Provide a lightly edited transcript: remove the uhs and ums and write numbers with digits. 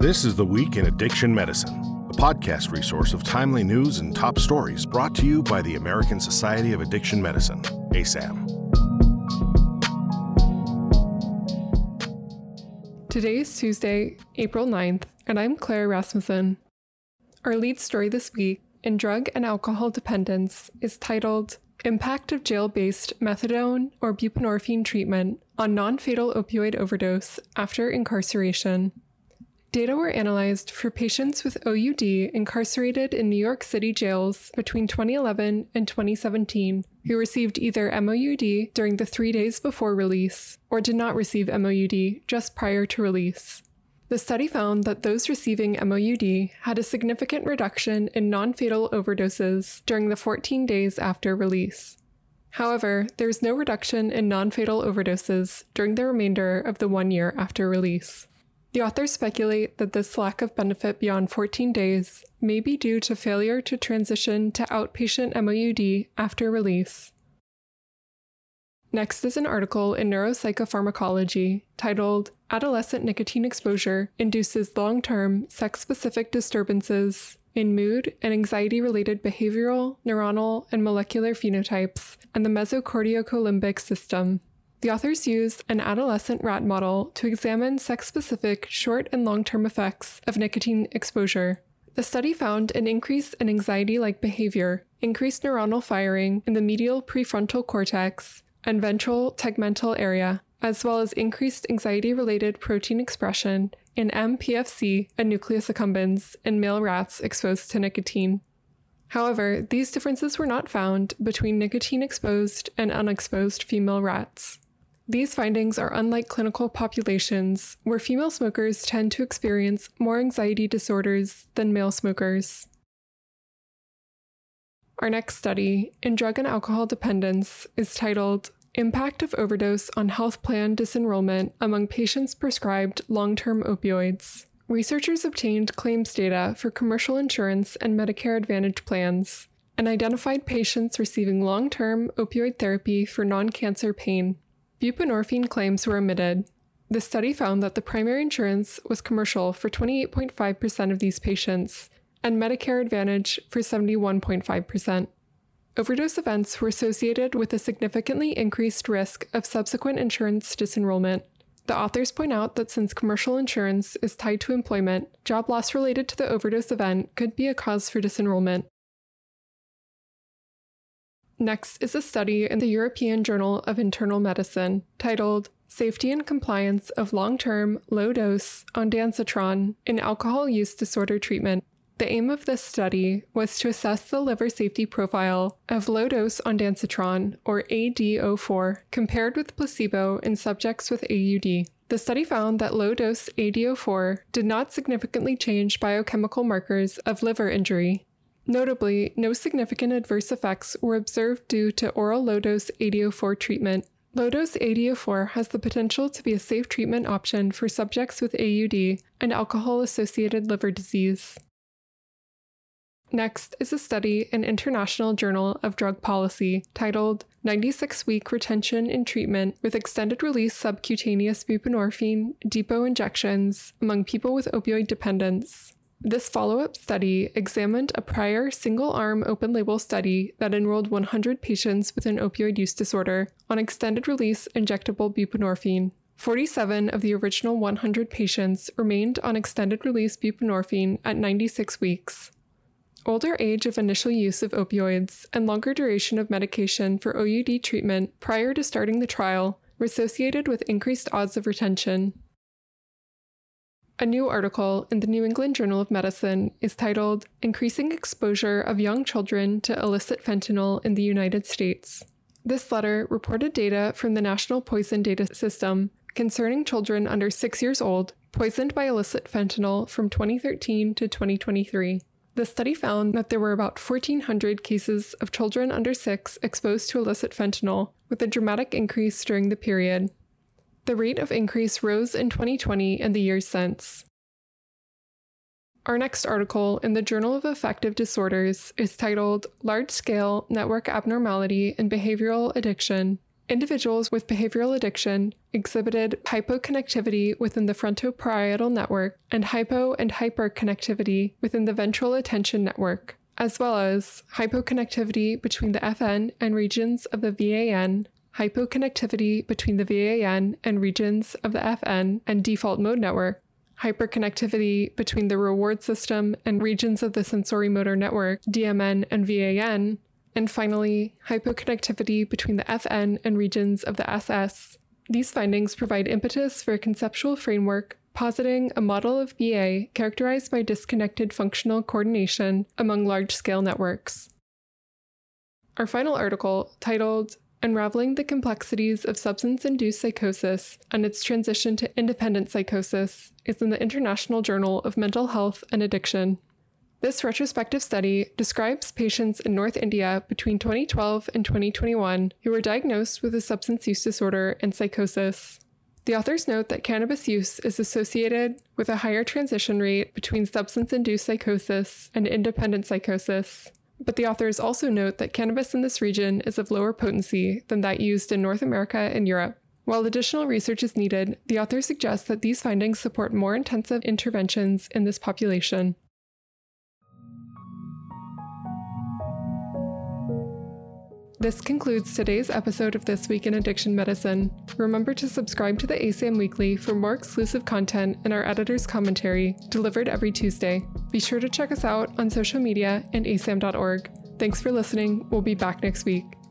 This is The Week in Addiction Medicine, a podcast resource of timely news and top stories brought to you by the American Society of Addiction Medicine, ASAM. Today is Tuesday, April 9th, and I'm Claire Rasmussen. Our lead story this week in drug and alcohol dependence is titled Impact of Jail-Based Methadone or Buprenorphine Treatment on Non-Fatal Opioid Overdose After Incarceration. Data were analyzed for patients with OUD incarcerated in New York City jails between 2011 and 2017 who received either MOUD during the 3 days before release or did not receive MOUD just prior to release. The study found that those receiving MOUD had a significant reduction in non-fatal overdoses during the 14 days after release. However, there is no reduction in non-fatal overdoses during the remainder of the 1 year after release. The authors speculate that this lack of benefit beyond 14 days may be due to failure to transition to outpatient MOUD after release. Next is an article in Neuropsychopharmacology titled Adolescent Nicotine Exposure Induces Long-Term Sex-Specific Disturbances in Mood and Anxiety-Related Behavioral, Neuronal, and Molecular Phenotypes and the Mesocorticolimbic System. The authors used an adolescent rat model to examine sex-specific short and long-term effects of nicotine exposure. The study found an increase in anxiety-like behavior, increased neuronal firing in the medial prefrontal cortex and ventral tegmental area, as well as increased anxiety-related protein expression in MPFC and nucleus accumbens in male rats exposed to nicotine. However, these differences were not found between nicotine-exposed and unexposed female rats. These findings are unlike clinical populations, where female smokers tend to experience more anxiety disorders than male smokers. Our next study, in drug and alcohol dependence, is titled Impact of Overdose on Health Plan Disenrollment Among Patients Prescribed Long-Term Opioids. Researchers obtained claims data for commercial insurance and Medicare Advantage plans and identified patients receiving long-term opioid therapy for non-cancer pain. Buprenorphine claims were omitted. The study found that the primary insurance was commercial for 28.5% of these patients and Medicare Advantage for 71.5%. Overdose events were associated with a significantly increased risk of subsequent insurance disenrollment. The authors point out that since commercial insurance is tied to employment, job loss related to the overdose event could be a cause for disenrollment. Next is a study in the European Journal of Internal Medicine titled Safety and Compliance of Long-Term Low-Dose Ondansetron in Alcohol Use Disorder Treatment. The aim of this study was to assess the liver safety profile of low-dose ondansetron, or ADO4, compared with placebo in subjects with AUD. The study found that low-dose ADO4 did not significantly change biochemical markers of liver injury. Notably, no significant adverse effects were observed due to oral low-dose ADO4 treatment. Low-dose ADO4 has the potential to be a safe treatment option for subjects with AUD and alcohol-associated liver disease. Next is a study in International Journal of Drug Policy titled 96-Week Retention in Treatment with Extended-Release Subcutaneous Buprenorphine Depot Injections Among People with Opioid Dependence. This follow-up study examined a prior single-arm open-label study that enrolled 100 patients with an opioid use disorder on extended-release injectable buprenorphine. 47 of the original 100 patients remained on extended-release buprenorphine at 96 weeks. Older age of initial use of opioids and longer duration of medication for OUD treatment prior to starting the trial were associated with increased odds of retention. A new article in the New England Journal of Medicine is titled Increasing Exposure of Young Children to Illicit Fentanyl in the United States. This letter reported data from the National Poison Data System concerning children under 6 years old poisoned by illicit fentanyl from 2013 to 2023. The study found that there were about 1,400 cases of children under 6 exposed to illicit fentanyl, with a dramatic increase during the period. The rate of increase rose in 2020 and the years since. Our next article in the Journal of Affective Disorders is titled Large-Scale Network Abnormality in Behavioral Addiction, Individuals with behavioral addiction exhibited hypoconnectivity within the frontoparietal network and hypo and hyperconnectivity within the ventral attention network, as well as hypoconnectivity between the FN and regions of the VAN, hypoconnectivity between the VAN and regions of the FN and default mode network, hyperconnectivity between the reward system and regions of the sensory-motor network, DMN and VAN, and finally, hypoconnectivity between the FN and regions of the SS. These findings provide impetus for a conceptual framework positing a model of BA characterized by disconnected functional coordination among large-scale networks. Our final article, titled Unraveling the Complexities of Substance-Induced Psychosis and Its Transition to Independent Psychosis, is in the International Journal of Mental Health and Addiction. This retrospective study describes patients in North India between 2012 and 2021 who were diagnosed with a substance use disorder and psychosis. The authors note that cannabis use is associated with a higher transition rate between substance-induced psychosis and independent psychosis. But the authors also note that cannabis in this region is of lower potency than that used in North America and Europe. While additional research is needed, the authors suggest that these findings support more intensive interventions in this population. This concludes today's episode of This Week in Addiction Medicine. Remember to subscribe to the ASAM Weekly for more exclusive content and our editor's commentary, delivered every Tuesday. Be sure to check us out on social media and asam.org. Thanks for listening. We'll be back next week.